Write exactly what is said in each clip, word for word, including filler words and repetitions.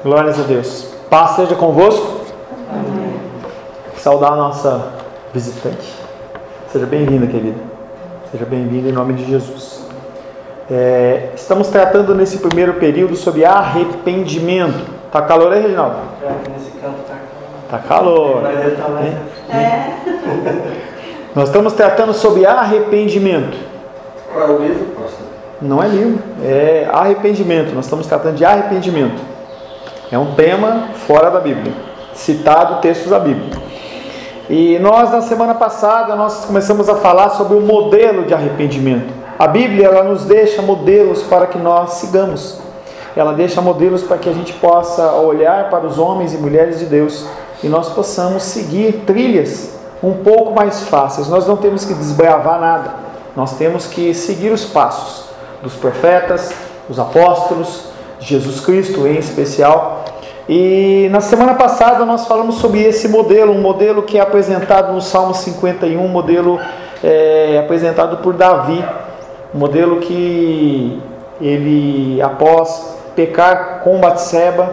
Glórias a Deus. Paz seja convosco. Amém. Saudar a nossa visitante. Seja bem-vinda, querida. Seja bem-vinda em nome de Jesus. É, estamos tratando nesse primeiro período sobre arrependimento. Tá calor aí, Reginaldo? É, nesse canto tá calor. Tá calor. Mas tá mais... É. Nós estamos tratando sobre arrependimento. Qual é o livro, pastor? Não é livro, é arrependimento. Nós estamos tratando de arrependimento. É um tema fora da Bíblia, citado textos da Bíblia. E nós, na semana passada, nós começamos a falar sobre o modelo de arrependimento. A Bíblia, ela nos deixa modelos para que nós sigamos. Ela deixa modelos para que a gente possa olhar para os homens e mulheres de Deus e nós possamos seguir trilhas um pouco mais fáceis. Nós não temos que desbravar nada. Nós temos que seguir os passos dos profetas, dos apóstolos, de Jesus Cristo em especial. E na semana passada nós falamos sobre esse modelo, um modelo que é apresentado no Salmo cinquenta e um, um modelo é, apresentado por Davi, um modelo que ele, após pecar com Batseba,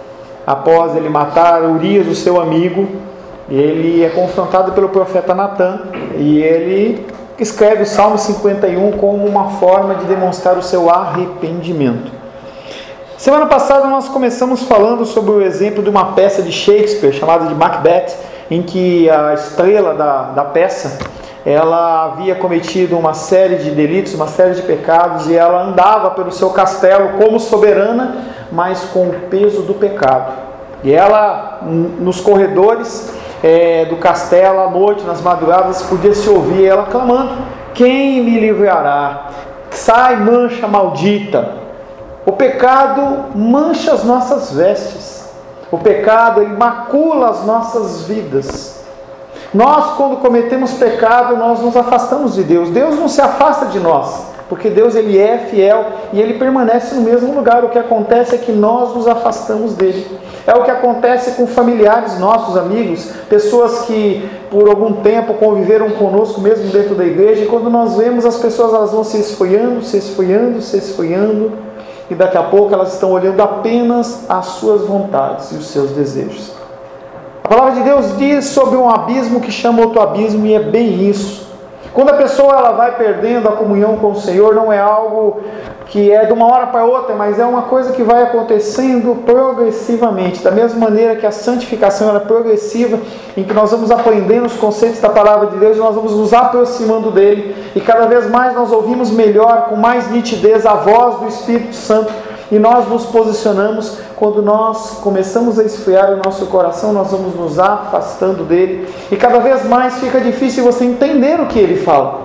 após ele matar Urias, o seu amigo, ele é confrontado pelo profeta Natã e ele escreve o Salmo cinquenta e um como uma forma de demonstrar o seu arrependimento. Semana passada nós começamos falando sobre o exemplo de uma peça de Shakespeare chamada de Macbeth, em que a estrela da, da peça, ela havia cometido uma série de delitos, uma série de pecados, e ela andava pelo seu castelo como soberana, mas com o peso do pecado. E ela, nos corredores é, do castelo, à noite, nas madrugadas, podia se ouvir ela clamando: quem me livrará? Sai, mancha maldita! O pecado mancha as nossas vestes. O pecado, ele macula as nossas vidas. Nós, quando cometemos pecado, nós nos afastamos de Deus. Deus não se afasta de nós, porque Deus, ele é fiel e ele permanece no mesmo lugar. O que acontece é que nós nos afastamos dele. É o que acontece com familiares nossos, amigos, pessoas que por algum tempo conviveram conosco mesmo dentro da igreja, e quando nós vemos as pessoas, elas vão se esfriando, se esfriando, se esfriando, e daqui a pouco elas estão olhando apenas as suas vontades e os seus desejos. A palavra de Deus diz sobre um abismo que chama outro abismo, e é bem isso. Quando a pessoa ela vai perdendo a comunhão com o Senhor, não é algo que é de uma hora para outra, mas é uma coisa que vai acontecendo progressivamente. Da mesma maneira que a santificação ela é progressiva, em que nós vamos aprendendo os conceitos da palavra de Deus, nós vamos nos aproximando dele, e cada vez mais nós ouvimos melhor, com mais nitidez, a voz do Espírito Santo, e nós nos posicionamos. Quando nós começamos a esfriar o nosso coração, nós vamos nos afastando dele, e cada vez mais fica difícil você entender o que ele fala.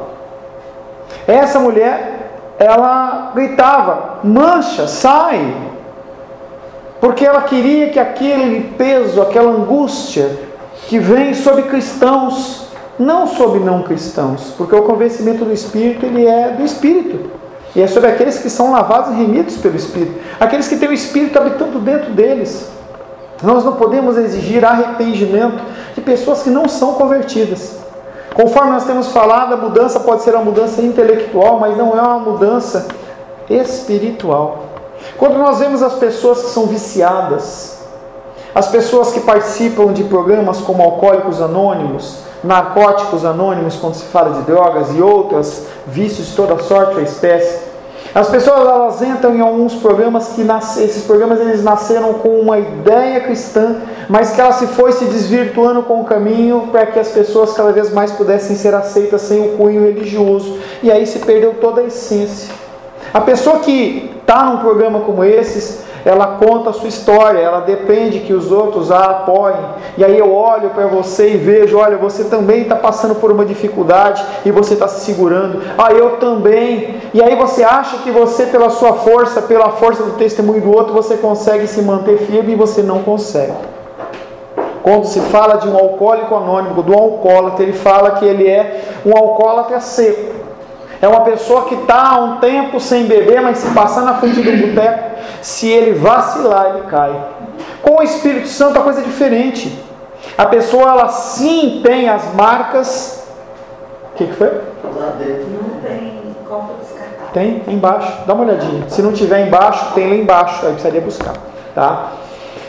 Essa mulher, ela gritava: mancha, sai, porque ela queria que aquele peso, aquela angústia que vem sobre cristãos, não sobre não cristãos, porque o convencimento do Espírito, ele é do Espírito, e é sobre aqueles que são lavados e remidos pelo Espírito, aqueles que têm o Espírito habitando dentro deles. Nós não podemos exigir arrependimento de pessoas que não são convertidas. Conforme nós temos falado, a mudança pode ser uma mudança intelectual, mas não é uma mudança espiritual. Quando nós vemos as pessoas que são viciadas, as pessoas que participam de programas como Alcoólicos Anônimos, Narcóticos Anônimos, quando se fala de drogas e outros vícios de toda sorte ou espécie, as pessoas elas entram em alguns programas que nasce, esses programas eles nasceram com uma ideia cristã, mas que ela se foi se desvirtuando com o caminho para que as pessoas cada vez mais pudessem ser aceitas sem o cunho religioso, e aí se perdeu toda a essência. A pessoa que está num programa como esses, ela conta a sua história, ela depende que os outros a apoiem, e aí eu olho para você e vejo: olha, você também está passando por uma dificuldade e você está se segurando, ah, eu também, e aí você acha que você, pela sua força, pela força do testemunho do outro, você consegue se manter firme, e você não consegue. Quando se fala de um alcoólico anônimo, do alcoólatra, ele fala que ele é um alcoólatra seco. É uma pessoa que está há um tempo sem beber, mas se passar na frente do boteco, se ele vacilar, ele cai. Com o Espírito Santo a coisa é diferente. A pessoa, ela sim tem as marcas. O que, que foi? Lá dentro não tem copo descartável. Tem? Embaixo. Dá uma olhadinha. Se não tiver embaixo, tem lá embaixo. Aí precisaria buscar. Tá?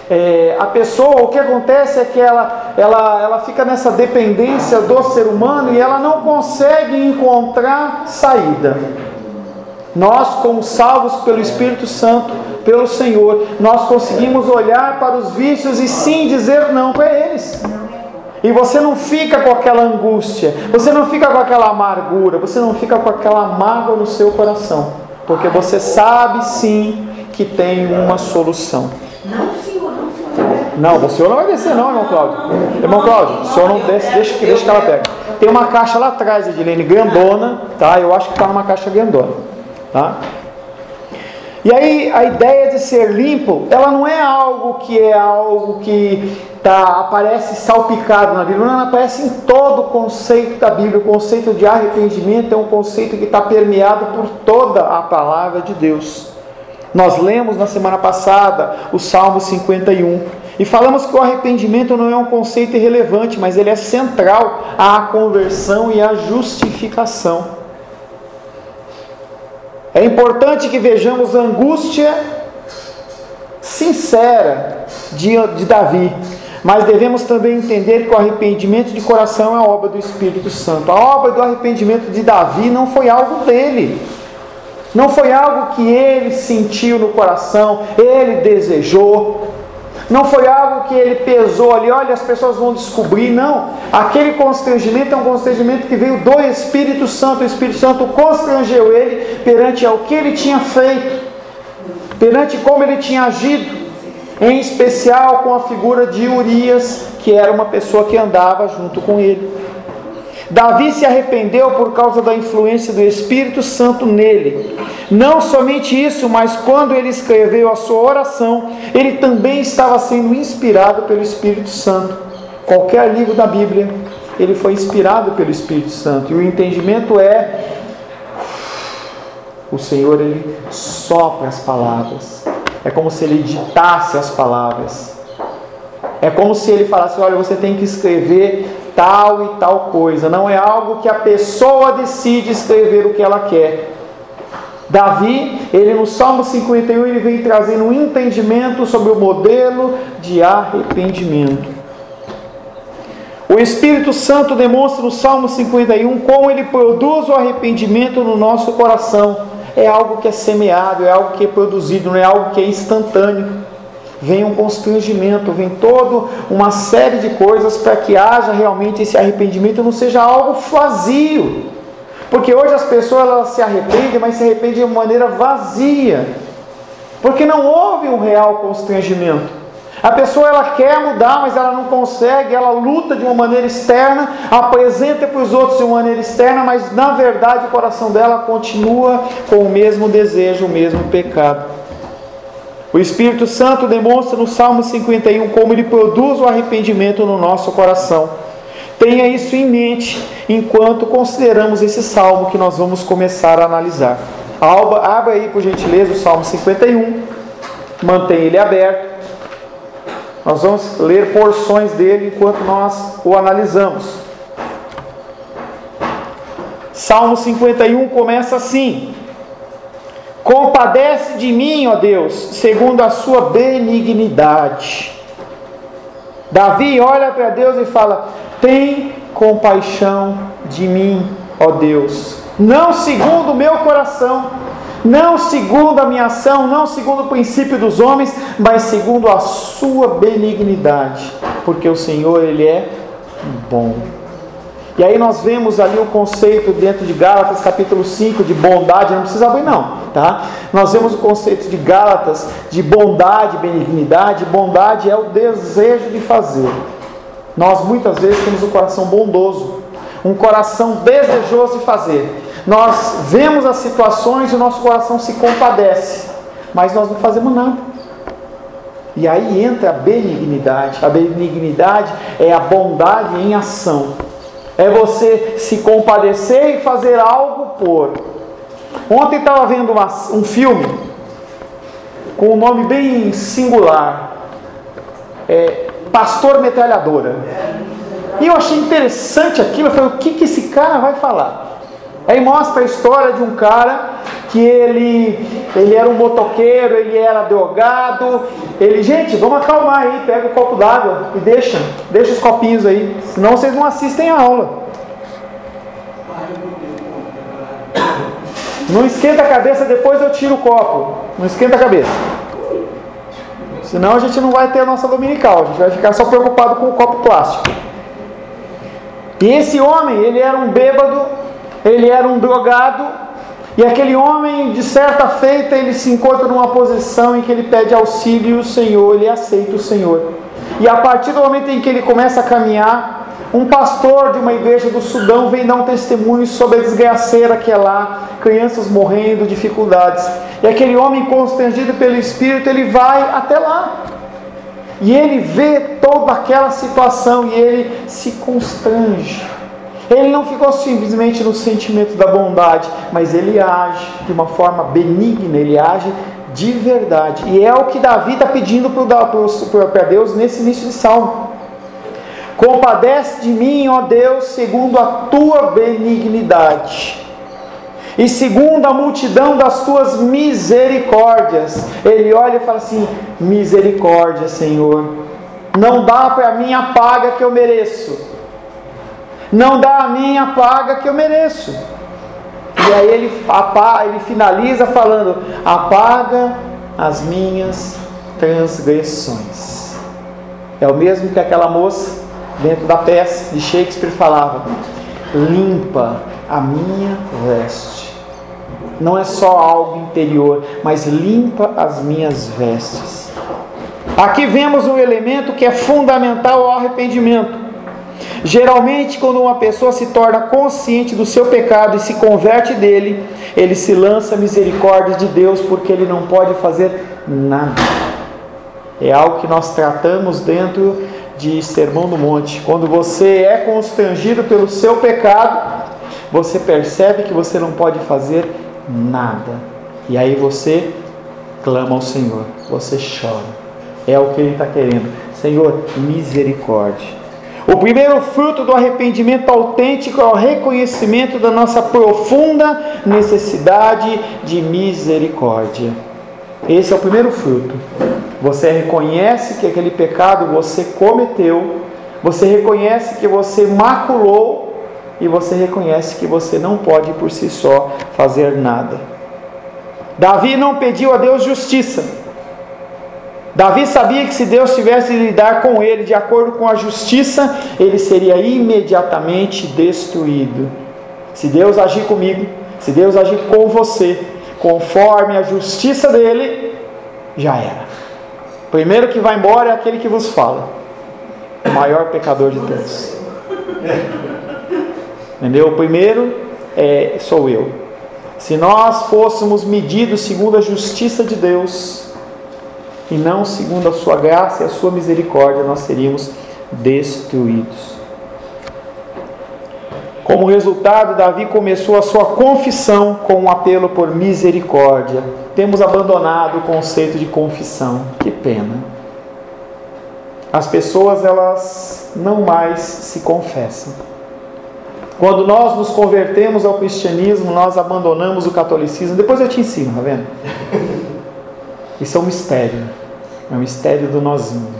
é, a pessoa, o que acontece é que ela, ela, ela fica nessa dependência do ser humano e ela não consegue encontrar saída. Nós, como salvos pelo Espírito Santo, pelo Senhor, nós conseguimos olhar para os vícios e sim dizer não para eles. E você não fica com aquela angústia, você não fica com aquela amargura, você não fica com aquela mágoa no seu coração, porque você sabe sim que tem uma solução. Não, senhor, não, senhor. Não, o senhor não vai descer não, irmão Cláudio. Irmão Cláudio, o senhor não desce, deixa, deixa que ela pega. Tem uma caixa lá atrás, Edilene, grandona, tá? Eu acho que está numa caixa grandona. Tá? E aí a ideia de ser limpo, ela não é algo que é algo que tá, aparece salpicado na Bíblia, não, ela aparece em todo o conceito da Bíblia. O conceito de arrependimento é um conceito que está permeado por toda a palavra de Deus. Nós lemos na semana passada o Salmo cinquenta e um e falamos que o arrependimento não é um conceito irrelevante, mas ele é central à conversão e à justificação. É importante que vejamos a angústia sincera de, de Davi, mas devemos também entender que o arrependimento de coração é a obra do Espírito Santo. A obra do arrependimento de Davi não foi algo dele, não foi algo que ele sentiu no coração, ele desejou, não foi algo que ele pesou ali, olha, as pessoas vão descobrir, não. Aquele constrangimento é um constrangimento que veio do Espírito Santo. O Espírito Santo constrangeu ele perante ao que ele tinha feito, perante como ele tinha agido, em especial com a figura de Urias, que era uma pessoa que andava junto com ele. Davi se arrependeu por causa da influência do Espírito Santo nele. Não somente isso, mas quando ele escreveu a sua oração, ele também estava sendo inspirado pelo Espírito Santo. Qualquer livro da Bíblia, ele foi inspirado pelo Espírito Santo. E o entendimento é: o Senhor, ele sopra as palavras. É como se ele ditasse as palavras. É como se ele falasse: olha, você tem que escrever tal e tal coisa. Não é algo que a pessoa decide escrever o que ela quer. Davi, ele no Salmo cinquenta e um, ele vem trazendo um entendimento sobre o modelo de arrependimento. O Espírito Santo demonstra no Salmo cinquenta e um como ele produz o arrependimento no nosso coração. É algo que é semeado, é algo que é produzido, não é algo que é instantâneo. Vem um constrangimento, vem toda uma série de coisas para que haja realmente esse arrependimento, não seja algo vazio. Porque hoje as pessoas elas se arrependem, mas se arrependem de uma maneira vazia. Porque não houve um real constrangimento. A pessoa ela quer mudar, mas ela não consegue, ela luta de uma maneira externa, apresenta para os outros de uma maneira externa, mas na verdade o coração dela continua com o mesmo desejo, o mesmo pecado. O Espírito Santo demonstra no Salmo cinquenta e um como ele produz o arrependimento no nosso coração. Tenha isso em mente enquanto consideramos esse salmo que nós vamos começar a analisar. Alba, abra aí por gentileza o Salmo cinquenta e um, mantenha ele aberto. Nós vamos ler porções dele enquanto nós o analisamos. Salmo cinquenta e um começa assim: compadece de mim, ó Deus, segundo a sua benignidade. Davi olha para Deus e fala: tem compaixão de mim, ó Deus, não segundo o meu coração, não segundo a minha ação, não segundo o princípio dos homens, mas segundo a sua benignidade, porque o Senhor, Ele é bom. E aí nós vemos ali o conceito dentro de Gálatas capítulo cinco de bondade, não precisa abrir não, tá? Nós vemos o conceito de Gálatas de bondade, benignidade. Bondade é o desejo de fazer. Nós muitas vezes temos um coração bondoso, um coração desejoso de fazer. Nós vemos as situações e o nosso coração se compadece, mas nós não fazemos nada. E aí entra a benignidade. A benignidade é a bondade em ação. É você se compadecer e fazer algo por. Ontem estava vendo uma, um filme com um nome bem singular. É, Pastor Metralhadora. E eu achei interessante aquilo. Eu falei: o que, que esse cara vai falar? Aí mostra a história de um cara que ele, ele era um motoqueiro, ele era drogado. Ele, gente, vamos acalmar aí, pega o copo d'água e deixa, deixa os copinhos aí, senão vocês não assistem a aula. Não esquenta a cabeça, depois eu tiro o copo. Não esquenta a cabeça. Senão a gente não vai ter a nossa dominical, a gente vai ficar só preocupado com o copo plástico. E esse homem, ele era um bêbado, ele era um drogado, e aquele homem, de certa feita, ele se encontra numa posição em que ele pede auxílio e o Senhor, ele aceita o Senhor. E a partir do momento em que ele começa a caminhar, um pastor de uma igreja do Sudão vem dar um testemunho sobre a desgraceira que é lá, crianças morrendo, dificuldades. E aquele homem, constrangido pelo Espírito, ele vai até lá. E ele vê toda aquela situação e ele se constrange. Ele não ficou simplesmente no sentimento da bondade, mas ele age de uma forma benigna, ele age de verdade. E é o que Davi está pedindo para Deus nesse início de salmo. Compadece de mim, ó Deus, segundo a tua benignidade e segundo a multidão das tuas misericórdias. Ele olha e fala assim: misericórdia, Senhor, não dá para mim a paga que eu mereço, não dá a mim a paga que eu mereço. E aí ele, ele finaliza falando: apaga as minhas transgressões. É o mesmo que aquela moça dentro da peça de Shakespeare falava: limpa a minha veste. Não é só algo interior, mas limpa as minhas vestes. Aqui vemos um elemento que é fundamental ao arrependimento. Geralmente, quando uma pessoa se torna consciente do seu pecado e se converte dele, ele se lança à misericórdia de Deus, porque ele não pode fazer nada. É algo que nós tratamos dentro de Sermão do Monte. Quando você é constrangido pelo seu pecado, você percebe que você não pode fazer nada. E aí você clama ao Senhor, você chora. É o que Ele está querendo. Senhor, misericórdia. O primeiro fruto do arrependimento autêntico é o reconhecimento da nossa profunda necessidade de misericórdia. Esse é o primeiro fruto. Você reconhece que aquele pecado você cometeu, você reconhece que você maculou e você reconhece que você não pode por si só fazer nada. Davi não pediu a Deus justiça. Davi sabia que se Deus tivesse de lidar com ele de acordo com a justiça, ele seria imediatamente destruído. Se Deus agir comigo, se Deus agir com você, conforme a justiça dele, já era. O primeiro que vai embora é aquele que vos fala, o maior pecador de todos. Entendeu? O primeiro é, sou eu. Se nós fôssemos medidos segundo a justiça de Deus e não segundo a sua graça e a sua misericórdia, nós seríamos destruídos. Como resultado, Davi começou a sua confissão com um apelo por misericórdia. Temos abandonado o conceito de confissão. Que pena. As pessoas, elas não mais se confessam. Quando nós nos convertemos ao cristianismo, nós abandonamos o catolicismo. Depois eu te ensino, tá vendo? Isso é um mistério. É um mistério do nozinho.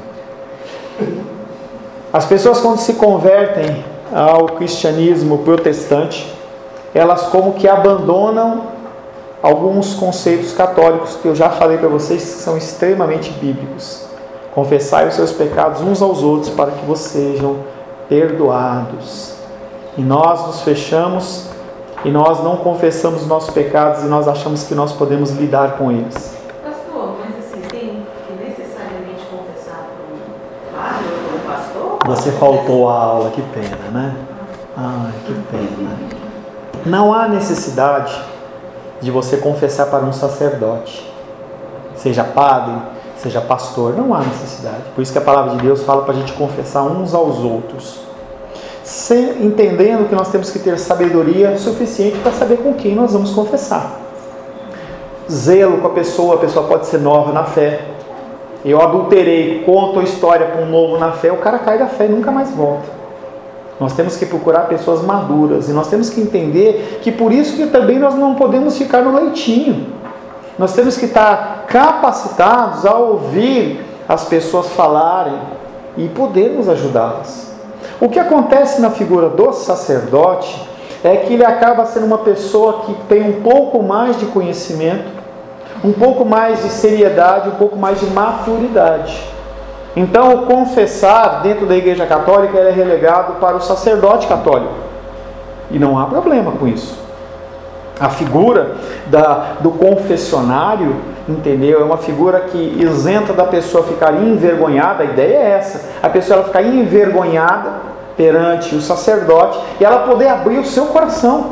As pessoas, quando se convertem ao cristianismo protestante, elas como que abandonam alguns conceitos católicos que eu já falei para vocês que são extremamente bíblicos. Confessai os seus pecados uns aos outros para que vocês sejam perdoados. E nós nos fechamos e nós não confessamos os nossos pecados e nós achamos que nós podemos lidar com eles. Pastor, mas assim, tem que necessariamente confessar para um padre ou um pastor? Você faltou a aula, que pena, né? Ai, que pena. Não há necessidade de você confessar para um sacerdote, seja padre, seja pastor, não há necessidade. Por isso que a palavra de Deus fala para a gente confessar uns aos outros, sem, entendendo que nós temos que ter sabedoria suficiente para saber com quem nós vamos confessar. Zelo com a pessoa, a pessoa pode ser nova na fé. Eu adulterei, conto a história para um novo na fé, o cara cai da fé e nunca mais volta. Nós temos que procurar pessoas maduras. E nós temos que entender que por isso que também nós não podemos ficar no leitinho. Nós temos que estar capacitados a ouvir as pessoas falarem e podermos ajudá-las. O que acontece na figura do sacerdote é que ele acaba sendo uma pessoa que tem um pouco mais de conhecimento, um pouco mais de seriedade, um pouco mais de maturidade. Então, o confessar dentro da Igreja Católica é relegado para o sacerdote católico. E não há problema com isso. A figura da, do confessionário, entendeu? É uma figura que isenta da pessoa ficar envergonhada. A ideia é essa. A pessoa ela ficar envergonhada perante o sacerdote e ela poder abrir o seu coração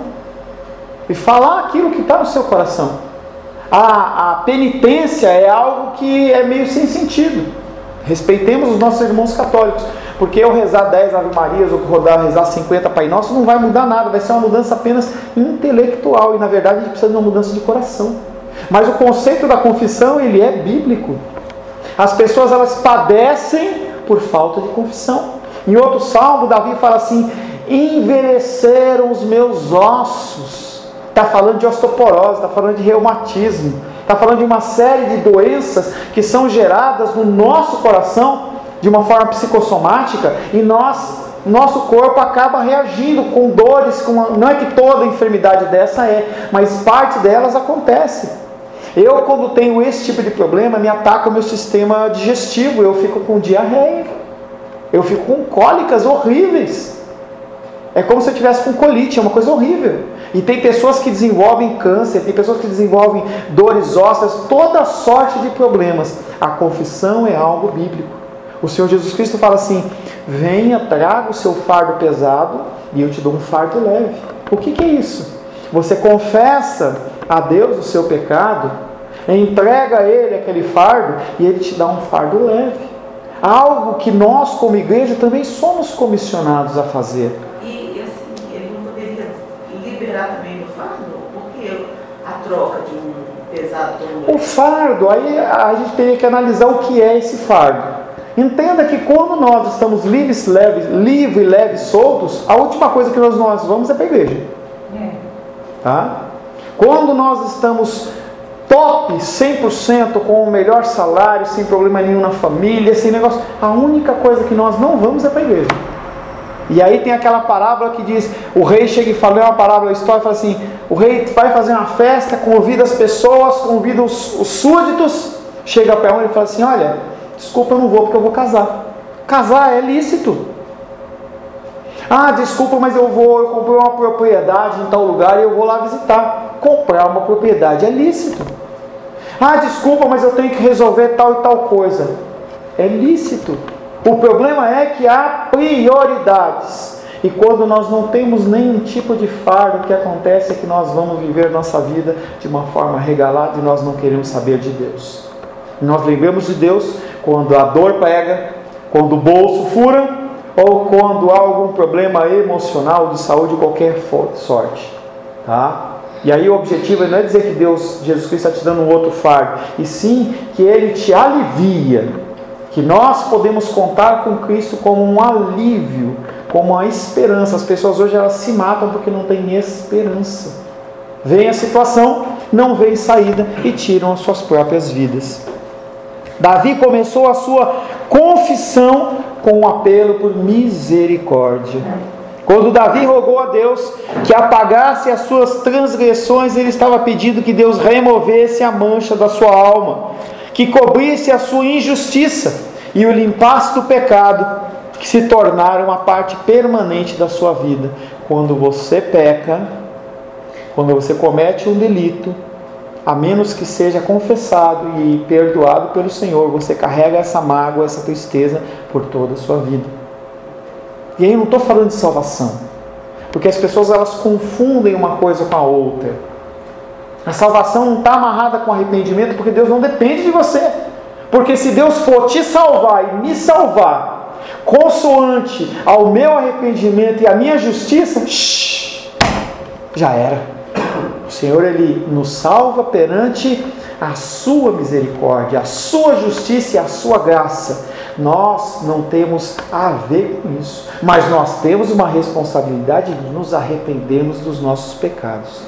e falar aquilo que está no seu coração. A, a penitência é algo que é meio sem sentido. Respeitemos os nossos irmãos católicos, porque eu rezar dez Ave Marias ou rodar, rezar cinquenta Pai Nosso não vai mudar nada, vai ser uma mudança apenas intelectual e na verdade a gente precisa de uma mudança de coração. Mas o conceito da confissão, ele é bíblico. As pessoas elas padecem por falta de confissão. Em outro salmo, Davi fala assim: envelheceram os meus ossos. Está falando de osteoporose, está falando de reumatismo, está falando de uma série de doenças que são geradas no nosso coração de uma forma psicossomática e nós, nosso corpo acaba reagindo com dores, com uma, não é que toda enfermidade dessa é, mas parte delas acontece. Eu, quando tenho esse tipo de problema, me ataca o meu sistema digestivo, eu fico com diarreia, eu fico com cólicas horríveis. É como se eu estivesse com colite, é uma coisa horrível. E tem pessoas que desenvolvem câncer, tem pessoas que desenvolvem dores ósseas, toda sorte de problemas. A confissão é algo bíblico. O Senhor Jesus Cristo fala assim: venha, traga o seu fardo pesado e eu te dou um fardo leve. O que, que é isso? Você confessa a Deus o seu pecado, entrega a Ele aquele fardo e Ele te dá um fardo leve. Algo que nós como igreja também somos comissionados a fazer. Também no fardo, porque a troca de um pesado tão... O fardo, aí a gente teria que analisar o que é esse fardo. Entenda que quando nós estamos livres, leves, livres, leves, soltos, a última coisa que nós, nós vamos é para a igreja. É. Tá? Quando nós estamos top, cem por cento, com o melhor salário, sem problema nenhum na família, sem negócio, a única coisa que nós não vamos é para a igreja. E aí tem aquela parábola que diz, o rei chega e fala, é uma parábola, a história fala assim, o rei vai fazer uma festa, convida as pessoas, convida os, os súditos, chega para um e fala assim, olha, desculpa, eu não vou porque eu vou casar. Casar é lícito. Ah, desculpa, mas eu vou, eu comprei uma propriedade em tal lugar e eu vou lá visitar. Comprar uma propriedade é lícito. Ah, desculpa, mas eu tenho que resolver tal e tal coisa. É lícito. O problema é que há prioridades. E quando nós não temos nenhum tipo de fardo, o que acontece é que nós vamos viver nossa vida de uma forma regalada e nós não queremos saber de Deus. Nós lembramos de Deus quando a dor pega, quando o bolso fura, ou quando há algum problema emocional, de saúde, de qualquer sorte. Tá? E aí o objetivo não é dizer que Deus, Jesus Cristo está te dando um outro fardo, e sim que Ele te alivia. Que nós podemos contar com Cristo como um alívio, como uma esperança. As pessoas hoje elas se matam porque não têm esperança. Vem a situação, não vem saída e tiram as suas próprias vidas. Davi começou a sua confissão com um apelo por misericórdia. Quando Davi rogou a Deus que apagasse as suas transgressões, ele estava pedindo que Deus removesse a mancha da sua alma, que cobrisse a sua injustiça e o limpasse do pecado, que se tornaram uma parte permanente da sua vida. Quando você peca, quando você comete um delito, a menos que seja confessado e perdoado pelo Senhor, você carrega essa mágoa, essa tristeza por toda a sua vida. E aí eu não estou falando de salvação, porque as pessoas elas confundem uma coisa com a outra. A salvação não está amarrada com arrependimento, porque Deus não depende de você. Porque se Deus for te salvar e me salvar, consoante ao meu arrependimento e à minha justiça, shh, já era. O Senhor Ele nos salva perante a sua misericórdia, a sua justiça e a sua graça. Nós não temos a ver com isso, mas nós temos uma responsabilidade de nos arrependermos dos nossos pecados.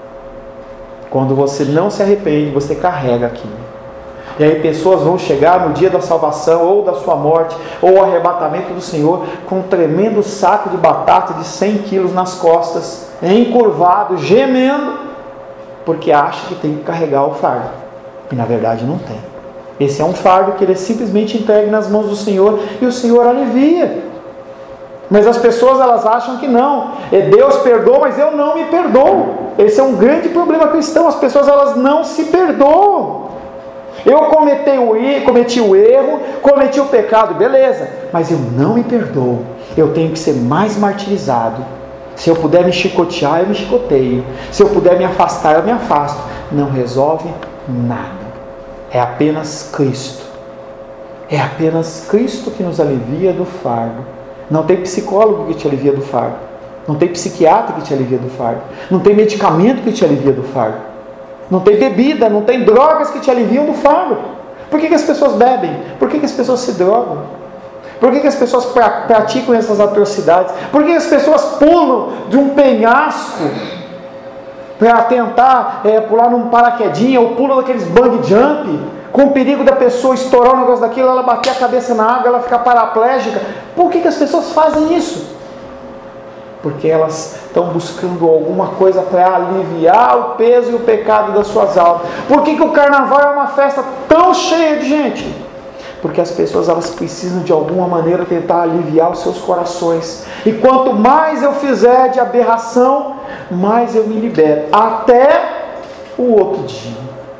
Quando você não se arrepende, você carrega aquilo. E aí pessoas vão chegar no dia da salvação, ou da sua morte, ou o arrebatamento do Senhor, com um tremendo saco de batata de cem quilos nas costas, encurvado, gemendo, porque acha que tem que carregar o fardo. E na verdade não tem. Esse é um fardo que ele é simplesmente entregue nas mãos do Senhor, e o Senhor alivia. Mas as pessoas, elas acham que não. É Deus perdoa, mas eu não me perdoo. Esse é um grande problema cristão. As pessoas, elas não se perdoam. Eu cometi o, erro, cometi o erro, cometi o pecado, beleza, mas eu não me perdoo. Eu tenho que ser mais martirizado. Se eu puder me chicotear, eu me chicoteio. Se eu puder me afastar, eu me afasto. Não resolve nada. É apenas Cristo. É apenas Cristo que nos alivia do fardo. Não tem psicólogo que te alivia do fardo. Não tem psiquiatra que te alivia do fardo. Não tem medicamento que te alivia do fardo. Não tem bebida, não tem drogas que te aliviam do fardo. Por que, que as pessoas bebem? Por que, que as pessoas se drogam? Por que, que as pessoas pra, praticam essas atrocidades? Por que as pessoas pulam de um penhasco para tentar é, pular num paraquedinha, ou pulam daqueles bungee jump, com o perigo da pessoa estourar um negócio daquilo, ela bater a cabeça na água, ela ficar paraplégica? Por que, que as pessoas fazem isso? Porque elas estão buscando alguma coisa para aliviar o peso e o pecado das suas almas. Por que, que o carnaval é uma festa tão cheia de gente? Porque as pessoas, elas precisam de alguma maneira tentar aliviar os seus corações. E quanto mais eu fizer de aberração, mais eu me libero. Até o outro dia.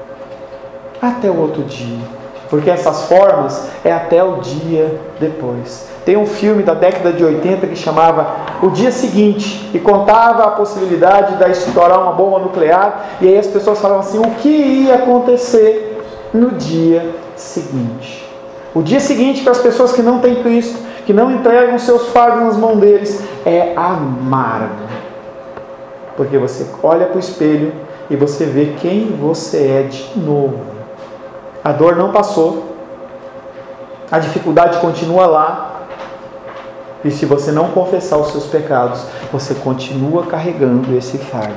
Até o outro dia. Porque essas formas é até o dia depois. Tem um filme da década de oitenta que chamava O Dia Seguinte, e contava a possibilidade de estourar uma bomba nuclear, e aí as pessoas falavam assim, o que ia acontecer no dia seguinte? O dia seguinte para as pessoas que não têm Cristo, que não entregam seus fardos nas mãos deles, é amargo. Porque você olha para o espelho e você vê quem você é de novo. A dor não passou, a dificuldade continua lá, e se você não confessar os seus pecados, você continua carregando esse fardo.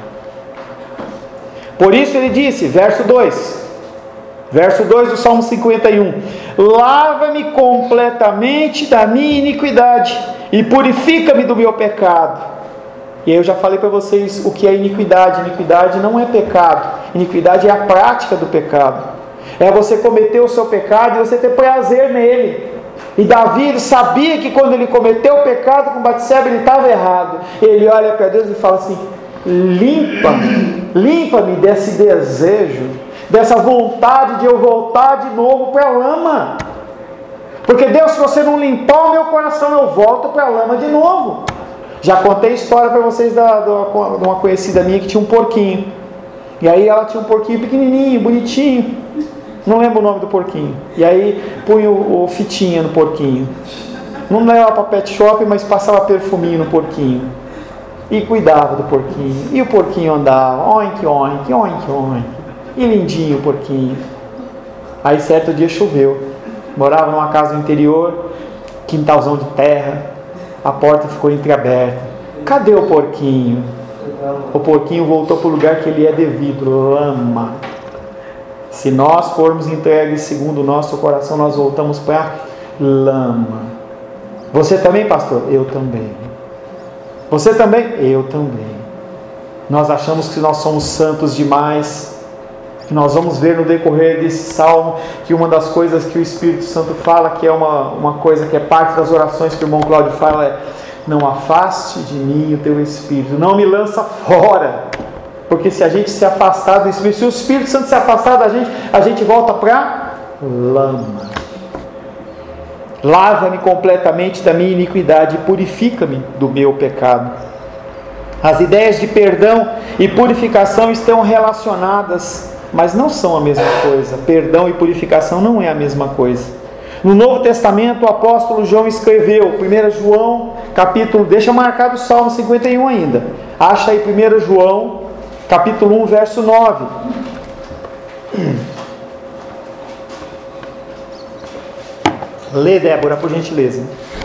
Por isso ele disse, verso dois, verso dois do Salmo cinquenta e um, lava-me completamente da minha iniquidade e purifica-me do meu pecado. E aí eu já falei para vocês o que é iniquidade. Iniquidade não é pecado, iniquidade é a prática do pecado. É você cometer o seu pecado e você ter prazer nele. E Davi, ele sabia que quando ele cometeu o pecado com Batseba, ele estava errado. Ele olha para Deus e fala assim, limpa-me, limpa-me desse desejo, dessa vontade de eu voltar de novo para a lama. Porque Deus, se você não limpar o meu coração, eu volto para a lama de novo. Já contei a história para vocês da, da, de uma conhecida minha que tinha um porquinho. E aí ela tinha um porquinho pequenininho, bonitinho. Não lembro o nome do porquinho. E aí punha o, o fitinha no porquinho. Não levava para pet shop, mas passava perfuminho no porquinho. E cuidava do porquinho. E o porquinho andava, oink, oink, oink, oink. E lindinho o porquinho. Aí certo dia choveu. Morava numa casa no interior, quintalzão de terra. A porta ficou entreaberta. Cadê o porquinho? O porquinho voltou para o lugar que ele é devido, lama. Se nós formos entregues segundo o nosso coração, nós voltamos para a lama. Você também, pastor? Eu também. Você também? Eu também. Nós achamos que nós somos santos demais. Nós vamos ver no decorrer desse salmo que uma das coisas que o Espírito Santo fala, que é uma, uma coisa que é parte das orações que o irmão Cláudio fala, é: não afaste de mim o teu Espírito, não me lança fora. Porque se a gente se afastar do Espírito, se o Espírito Santo se afastar da gente, a gente volta para lama. Lava-me completamente da minha iniquidade e purifica-me do meu pecado. As ideias de perdão e purificação estão relacionadas, mas não são a mesma coisa. Perdão e purificação não é a mesma coisa. No Novo Testamento, o apóstolo João escreveu, primeiro João, capítulo, deixa marcado o Salmo cinquenta e um ainda. Acha aí primeiro João, capítulo um, verso nove. Lê, Débora, por gentileza.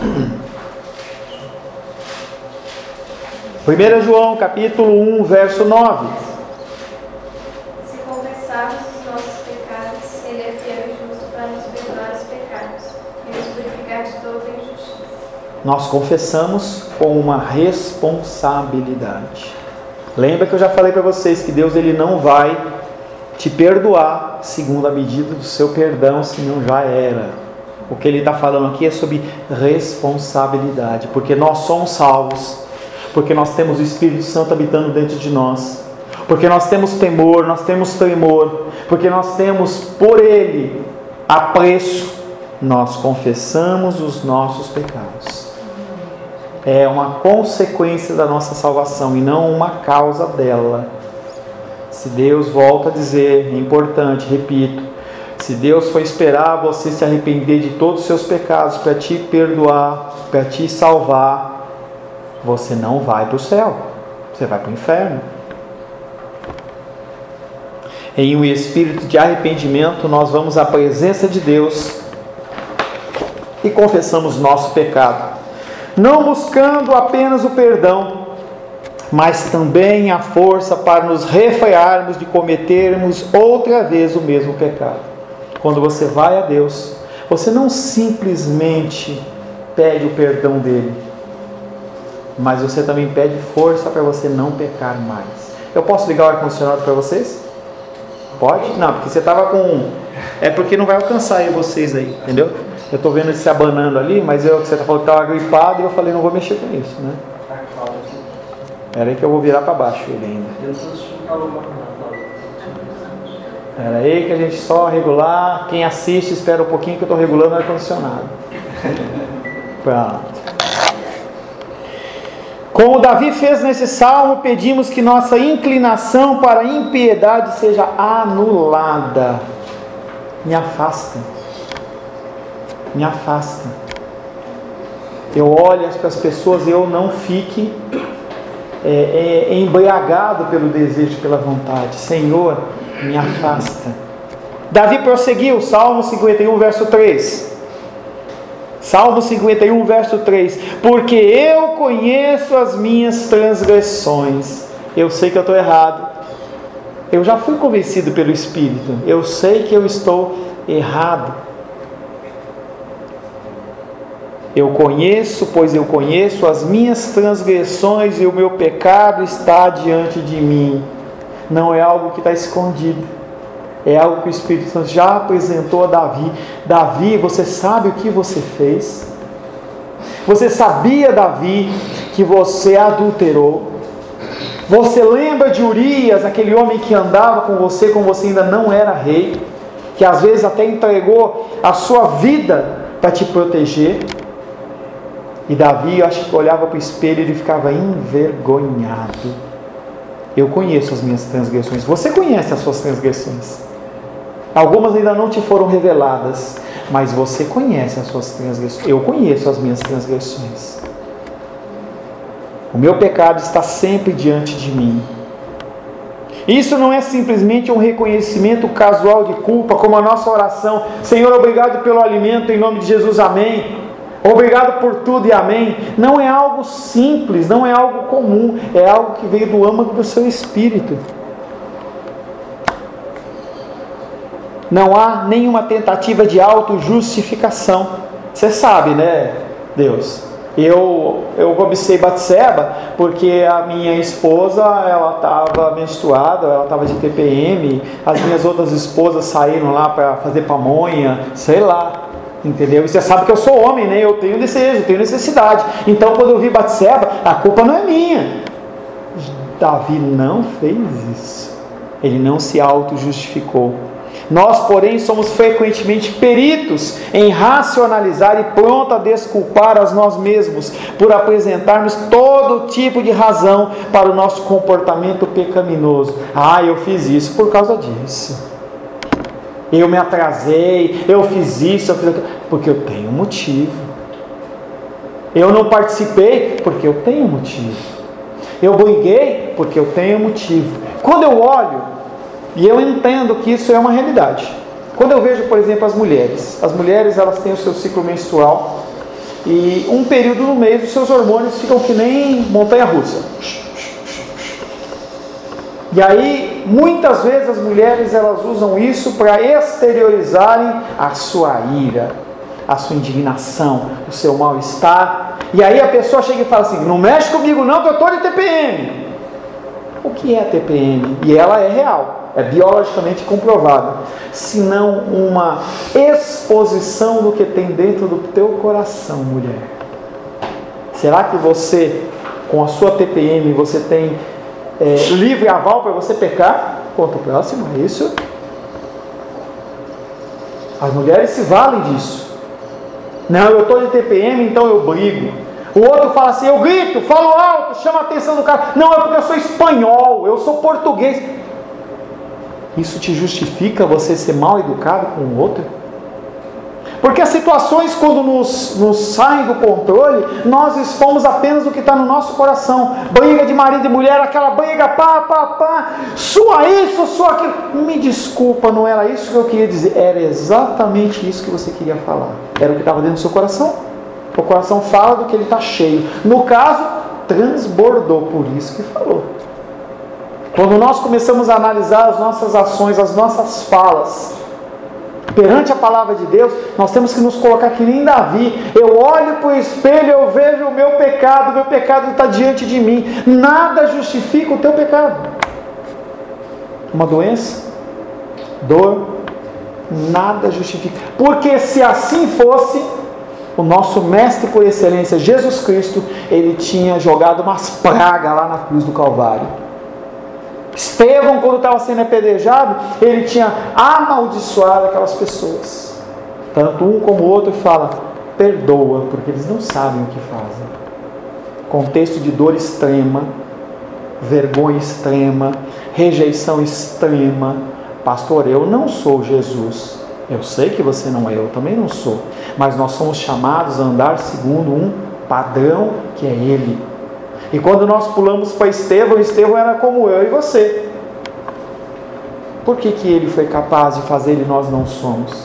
primeiro João, capítulo um, verso nove. Se confessarmos os nossos pecados, Ele é fiel e justo para nos perdoar os pecados e nos purificar de toda injustiça. Nós confessamos com uma responsabilidade. Lembra que eu já falei para vocês que Deus ele não vai te perdoar segundo a medida do seu perdão, se não já era. O que ele está falando aqui é sobre responsabilidade, porque nós somos salvos, porque nós temos o Espírito Santo habitando dentro de nós, porque nós temos temor, nós temos tremor, porque nós temos por Ele apreço, nós confessamos os nossos pecados. É uma consequência da nossa salvação e não uma causa dela. Se Deus, volta a dizer, é importante, repito, se Deus for esperar você se arrepender de todos os seus pecados para te perdoar, para te salvar, você não vai para o céu, você vai para o inferno. Em um espírito de arrependimento, nós vamos à presença de Deus e confessamos nosso pecado, não buscando apenas o perdão, mas também a força para nos refrearmos de cometermos outra vez o mesmo pecado. Quando você vai a Deus, você não simplesmente pede o perdão dele, mas você também pede força para você não pecar mais. Eu posso ligar o ar-condicionado para vocês? Pode? Não, porque você estava com... É porque não vai alcançar aí vocês aí, entendeu? Eu estou vendo ele se abanando ali, mas eu, você falou que estava gripado e eu falei, não vou mexer com isso, né? Era aí que eu vou virar para baixo ele ainda. Era aí que a gente só regular. Quem assiste espera um pouquinho que eu estou regulando o ar-condicionado. Pronto. Como Davi fez nesse salmo, pedimos que nossa inclinação para a impiedade seja anulada. Me afasta. Me afasta. Eu olho para as pessoas e eu não fique é, é, embriagado pelo desejo, pela vontade. Senhor, me afasta. Davi prosseguiu, Salmo cinquenta e um, verso três. Salmo cinquenta e um, verso três. Porque eu conheço as minhas transgressões. Eu sei que eu estou errado. Eu já fui convencido pelo Espírito. Eu sei que eu estou errado. Eu conheço, pois eu conheço as minhas transgressões e o meu pecado está diante de mim. Não é algo que está escondido. É algo que o Espírito Santo já apresentou a Davi. Davi, você sabe o que você fez? Você sabia, Davi, que você adulterou? Você lembra de Urias, aquele homem que andava com você quando você ainda não era rei? Que às vezes até entregou a sua vida para te proteger? E Davi, eu acho que olhava para o espelho e ele ficava envergonhado. Eu conheço as minhas transgressões. Você conhece as suas transgressões. Algumas ainda não te foram reveladas, mas você conhece as suas transgressões. Eu conheço as minhas transgressões. O meu pecado está sempre diante de mim. Isso não é simplesmente um reconhecimento casual de culpa, como a nossa oração. Senhor, obrigado pelo alimento, em nome de Jesus, amém. Obrigado por tudo e amém. Não é algo simples, não é algo comum, é algo que veio do âmago do seu espírito. Não há nenhuma tentativa de autojustificação. Você sabe, né, Deus? Eu, eu cobicei Batseba porque a minha esposa, ela estava menstruada, ela estava de T P M, as minhas outras esposas saíram lá para fazer pamonha, sei lá. Entendeu? E você sabe que eu sou homem, né? Eu tenho desejo, eu tenho necessidade. Então quando eu vi Batseba, a culpa não é minha. Davi não fez isso. Ele não se auto-justificou. Nós, porém, somos frequentemente peritos em racionalizar e pronto a desculpar a nós mesmos por apresentarmos todo tipo de razão para o nosso comportamento pecaminoso. Ah, eu fiz isso por causa disso. Eu me atrasei, eu fiz isso, eu fiz aquilo, porque eu tenho motivo. Eu não participei porque eu tenho motivo. Eu briguei porque eu tenho motivo. Quando eu olho, e eu entendo que isso é uma realidade. Quando eu vejo, por exemplo, as mulheres, as mulheres elas têm o seu ciclo menstrual e um período no mês os seus hormônios ficam que nem montanha-russa. E aí, muitas vezes as mulheres elas usam isso para exteriorizarem a sua ira, a sua indignação, o seu mal-estar. E aí a pessoa chega e fala assim: não mexe comigo não, que eu estou de T P M. O que é T P M? E ela é real, é biologicamente comprovada. Se não uma exposição do que tem dentro do teu coração, mulher. Será que você, com a sua T P M, você tem é, livre aval para você pecar? Conta o próximo, é isso? As mulheres se valem disso. Não, eu estou de T P M, então eu brigo. O outro fala assim: eu grito, falo alto, chama a atenção do cara. Não, é porque eu sou espanhol, eu sou português. Isso te justifica você ser mal educado com o outro? Porque as situações, quando nos, nos saem do controle, nós expomos apenas o que está no nosso coração. Briga de marido e mulher, aquela briga, pá, pá, pá, sua isso, sua aquilo. Me desculpa, não era isso que eu queria dizer. Era exatamente isso que você queria falar. Era o que estava dentro do seu coração. O coração fala do que ele está cheio. No caso, transbordou, por isso que falou. Quando nós começamos a analisar as nossas ações, as nossas falas, perante a palavra de Deus, nós temos que nos colocar que nem Davi. Eu olho para o espelho, eu vejo o meu pecado, o meu pecado está diante de mim. Nada justifica o teu pecado. Uma doença, dor, nada justifica. Porque se assim fosse, o nosso mestre por excelência, Jesus Cristo, ele tinha jogado umas pragas lá na cruz do Calvário. Estevão, quando estava sendo apedrejado, ele tinha amaldiçoado aquelas pessoas. Tanto um como o outro fala: perdoa, porque eles não sabem o que fazem. Contexto de dor extrema, vergonha extrema, rejeição extrema. Pastor, eu não sou Jesus. Eu sei que você não é, eu também não sou. Mas nós somos chamados a andar segundo um padrão que é Ele. E quando nós pulamos para Estevão, Estevão era como eu e você. Por que que ele foi capaz de fazer e nós não somos?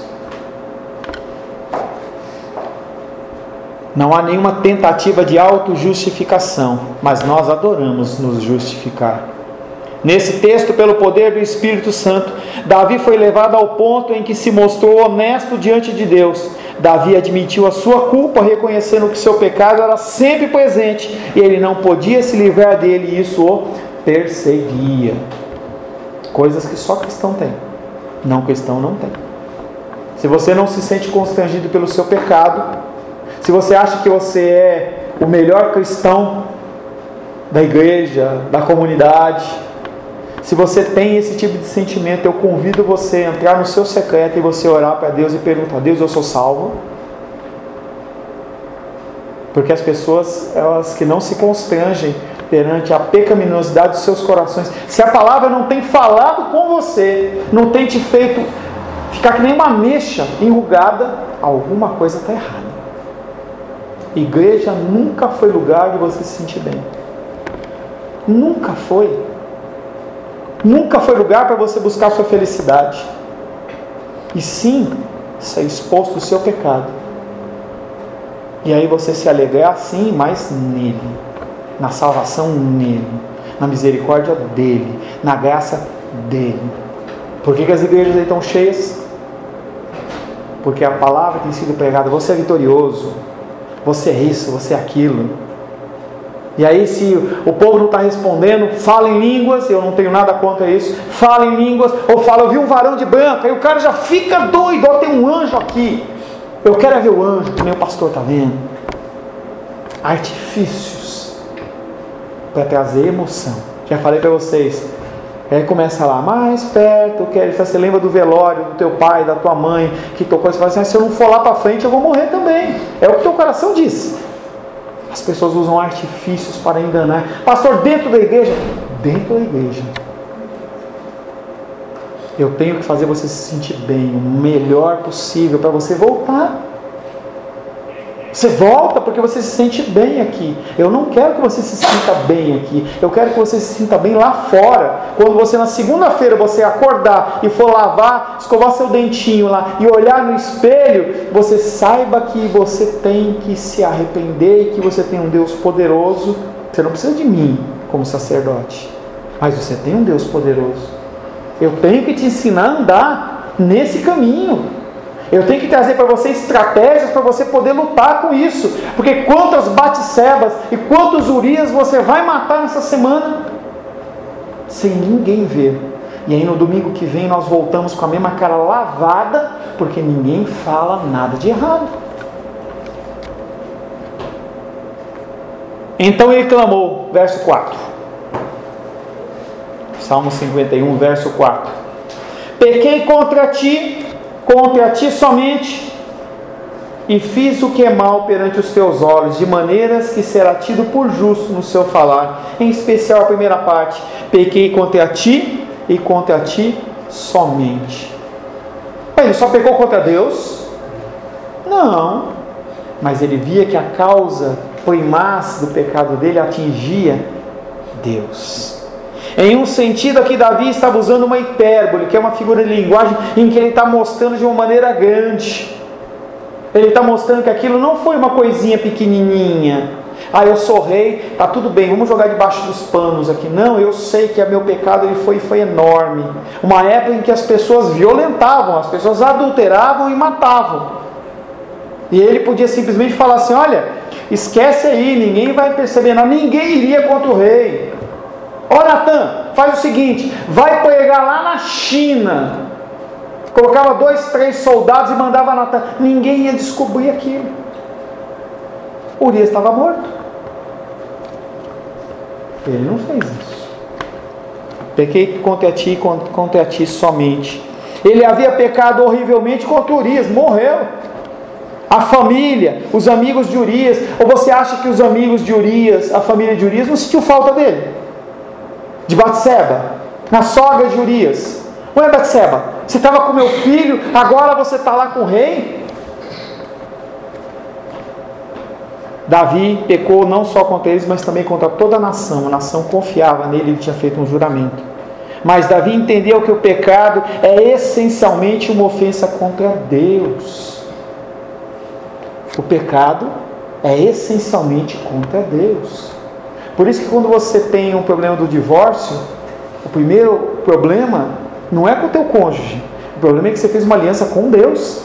Não há nenhuma tentativa de autojustificação, mas nós adoramos nos justificar. Nesse texto, pelo poder do Espírito Santo, Davi foi levado ao ponto em que se mostrou honesto diante de Deus. Davi admitiu a sua culpa, reconhecendo que seu pecado era sempre presente e ele não podia se livrar dele, e isso o perseguia. Coisas que só cristão tem, não cristão não tem. Se você não se sente constrangido pelo seu pecado, se você acha que você é o melhor cristão da igreja, da comunidade, se você tem esse tipo de sentimento, eu convido você a entrar no seu secreto e você orar para Deus e perguntar: Deus, eu sou salvo? Porque as pessoas, elas que não se constrangem perante a pecaminosidade dos seus corações, se a palavra não tem falado com você, não tem te feito ficar que nem uma mexa enrugada, alguma coisa está errada. Igreja nunca foi lugar de você se sentir bem. Nunca foi. Nunca foi lugar para você buscar sua felicidade. E sim, ser exposto ao seu pecado. E aí você se alegrar sim, mas nele. Na salvação nele. Na misericórdia dele. Na graça dele. Por que que as igrejas aí estão cheias? Porque a palavra tem sido pregada: você é vitorioso, você é isso, você é aquilo. E aí, se o povo não está respondendo, fala em línguas, eu não tenho nada contra isso, fala em línguas, ou fala: eu vi um varão de branco, aí o cara já fica doido: ó, tem um anjo aqui, eu quero é ver o anjo, que nem o pastor está vendo. Artifícios para trazer emoção. Já falei para vocês. Aí começa lá, mais perto, quer, você lembra do velório do teu pai, da tua mãe, que tocou, você fala assim: se eu não for lá para frente, eu vou morrer também. É o que teu coração diz. As pessoas usam artifícios para enganar. Pastor, dentro da igreja? Dentro da igreja. Eu tenho que fazer você se sentir bem, o melhor possível, para você voltar. Você volta porque você se sente bem aqui. Eu não quero que você se sinta bem aqui. Eu quero que você se sinta bem lá fora. Quando você na segunda-feira você acordar e for lavar, escovar seu dentinho lá e olhar no espelho, você saiba que você tem que se arrepender e que você tem um Deus poderoso. Você não precisa de mim como sacerdote, mas você tem um Deus poderoso. Eu tenho que te ensinar a andar nesse caminho. Eu tenho que trazer para você estratégias para você poder lutar com isso. Porque quantas Batsebas e quantos Urias você vai matar nessa semana sem ninguém ver. E aí no domingo que vem nós voltamos com a mesma cara lavada, porque ninguém fala nada de errado. Então ele clamou, verso quatro. Salmo cinquenta e um, verso quatro. Pequei contra ti, contra ti somente, e fiz o que é mal perante os teus olhos, de maneiras que será tido por justo no seu falar. Em especial a primeira parte: pequei contra ti e contra ti somente. Ele só pecou contra Deus? Não, mas ele via que a causa primaz do pecado dele atingia Deus. Em um sentido aqui Davi estava usando uma hipérbole, que é uma figura de linguagem em que ele está mostrando de uma maneira grande. Ele está mostrando que aquilo não foi uma coisinha pequenininha. Ah, eu sou rei, está tudo bem, vamos jogar debaixo dos panos aqui. Não, eu sei que o meu pecado ele foi, foi enorme. Uma época em que as pessoas violentavam, as pessoas adulteravam e matavam. E ele podia simplesmente falar assim: olha, esquece aí, ninguém vai perceber nada, ninguém iria contra o rei. Ó Natan, faz o seguinte, vai pregar lá na China. Colocava dois, três soldados e mandava Natan. Ninguém ia descobrir aquilo. Urias estava morto. Ele não fez isso. Pequei contra ti e contra ti somente. Ele havia pecado horrivelmente contra Urias, morreu. A família, os amigos de Urias. Ou você acha que os amigos de Urias, a família de Urias, não sentiu falta dele? De Batseba, na sogra de Urias. Ué, Batseba, você estava com meu filho, agora você está lá com o rei? Davi pecou não só contra eles, mas também contra toda a nação. A nação confiava nele, ele tinha feito um juramento. Mas Davi entendeu que o pecado é essencialmente uma ofensa contra Deus. O pecado é essencialmente contra Deus. Por isso que quando você tem um problema do divórcio, o primeiro problema não é com o teu cônjuge. O problema é que você fez uma aliança com Deus.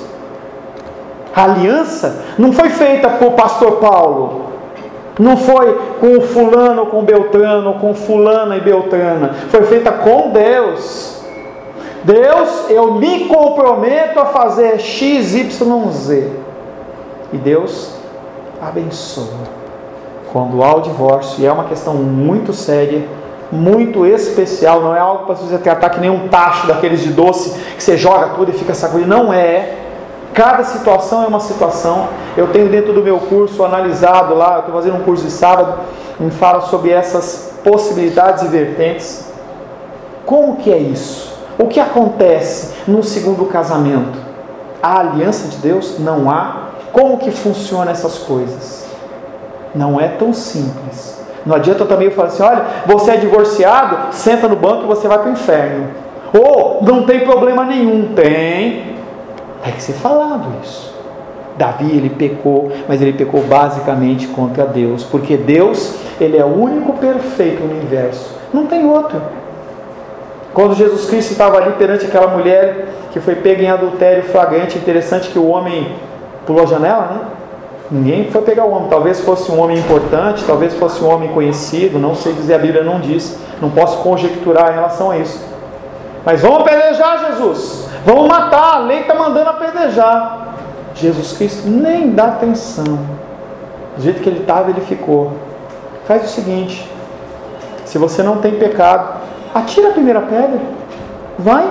A aliança não foi feita por o pastor Paulo. Não foi com o fulano, com o Beltrano, com fulana e Beltrana. Foi feita com Deus. Deus, eu me comprometo a fazer X, Y, Z. E Deus abençoa. Quando há o divórcio, e é uma questão muito séria, muito especial, não é algo para você tratar que nem um tacho daqueles de doce, que você joga tudo e fica sacudindo, não é. Cada situação é uma situação. Eu tenho dentro do meu curso analisado lá, eu estou fazendo um curso de sábado, me fala sobre essas possibilidades e vertentes. Como que é isso? O que acontece num segundo casamento? Há aliança de Deus? Não há? Como que funciona essas coisas? Não é tão simples. Não adianta eu também falar assim: olha, você é divorciado, senta no banco e você vai para o inferno. Ou não tem problema nenhum. Tem. Tem que ser falado isso. Davi, ele pecou, mas ele pecou basicamente contra Deus. Porque Deus, ele é o único perfeito no universo. Não tem outro. Quando Jesus Cristo estava ali perante aquela mulher que foi pega em adultério flagrante, interessante que o homem pulou a janela, né? Ninguém foi pegar o homem. Talvez fosse um homem importante, talvez fosse um homem conhecido, não sei dizer, a Bíblia não diz. Não posso conjecturar em relação a isso. Mas vamos apedrejar Jesus. Vamos matar, a lei está mandando apedrejar. Jesus Cristo nem dá atenção. Do jeito que ele estava, ele ficou. Faz o seguinte: se você não tem pecado, atira a primeira pedra. Vai.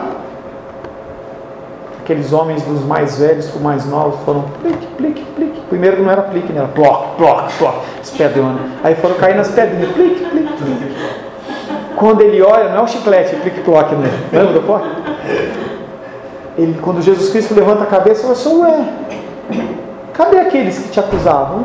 Aqueles homens dos mais velhos para os mais novos foram plique, plique, plique. Primeiro não era plique, não era ploc, ploc, ploc, as pedronas. Aí foram cair nas pedrinhas, plique, plique, plique. Quando ele olha, não é o chiclete, plique, ploc, né? Lembra do ploc? Ele, quando Jesus Cristo levanta a cabeça, ele fala assim: ué, Cadê aqueles que te acusavam?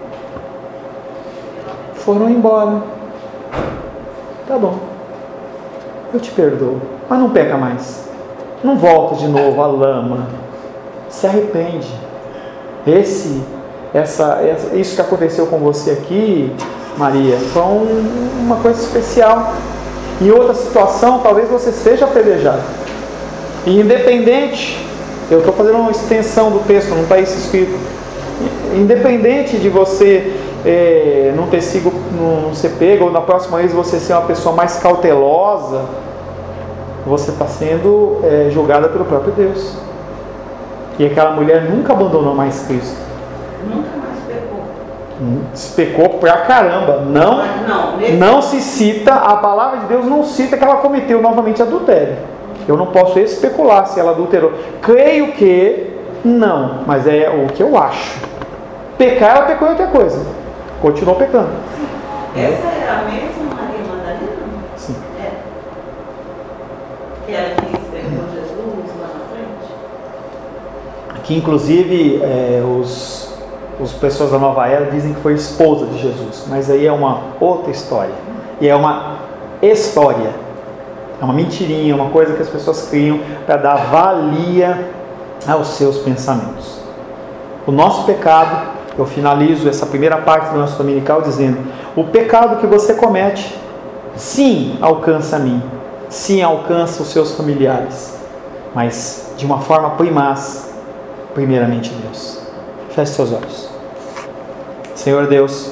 Foram embora. Tá bom. Eu te perdoo. Mas não peca mais. Não volta de novo à lama. Se arrepende. Esse, essa, essa, isso que aconteceu com você aqui, Maria, foi um, uma coisa especial. Em outra situação, talvez você seja apedrejado. E independente, eu estou fazendo uma extensão do texto, não está isso escrito. Independente de você é, não ter sido, não ser pego, ou na próxima vez você ser uma pessoa mais cautelosa, você está sendo é, julgada pelo próprio Deus. E aquela mulher nunca abandonou mais Cristo. Nunca mais pecou. Se pecou pra caramba. Não, Não, nesse... não se cita, a palavra de Deus não cita que ela cometeu novamente adultério. Eu não posso especular se ela adulterou. Creio que não, mas é o que eu acho. Pecar, ela pecou em outra coisa. Continuou pecando. Essa é a mesma Maria Madalena? Sim. É. Que ela que pegou Jesus lá na frente? Que inclusive é, os, os pessoas da Nova Era dizem que foi esposa de Jesus. Mas aí é uma outra história. E é uma história. É uma mentirinha, uma coisa que as pessoas criam para dar valia aos seus pensamentos. O nosso pecado, eu finalizo essa primeira parte do nosso dominical dizendo: o pecado que você comete, sim, alcança a mim, sim, alcança os seus familiares, mas de uma forma primaz, primeiramente Deus. Feche seus olhos. Senhor Deus,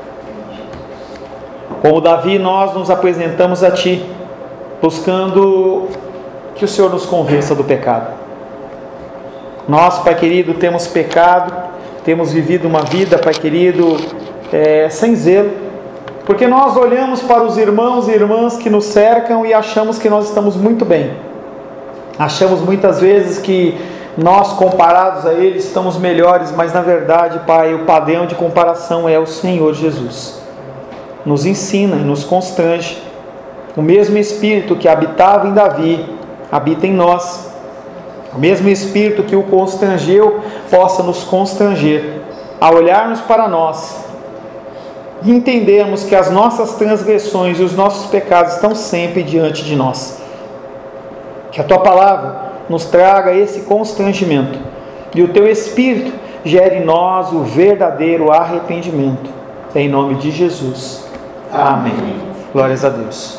como Davi, nós nos apresentamos a Ti, buscando que o Senhor nos convença do pecado. Nós, Pai querido, temos pecado, temos vivido uma vida, Pai querido, é, sem zelo, porque nós olhamos para os irmãos e irmãs que nos cercam e achamos que nós estamos muito bem. Achamos muitas vezes que nós, comparados a eles, estamos melhores, mas na verdade, Pai, o padrão de comparação é o Senhor Jesus. Nos ensina e nos constrange. O mesmo Espírito que habitava em Davi, habita em nós. O mesmo Espírito que o constrangeu, possa nos constranger, a olharmos para nós e entendermos que as nossas transgressões e os nossos pecados estão sempre diante de nós. Que a Tua Palavra nos traga esse constrangimento e o Teu Espírito gere em nós o verdadeiro arrependimento. Em nome de Jesus. Amém. Glórias a Deus.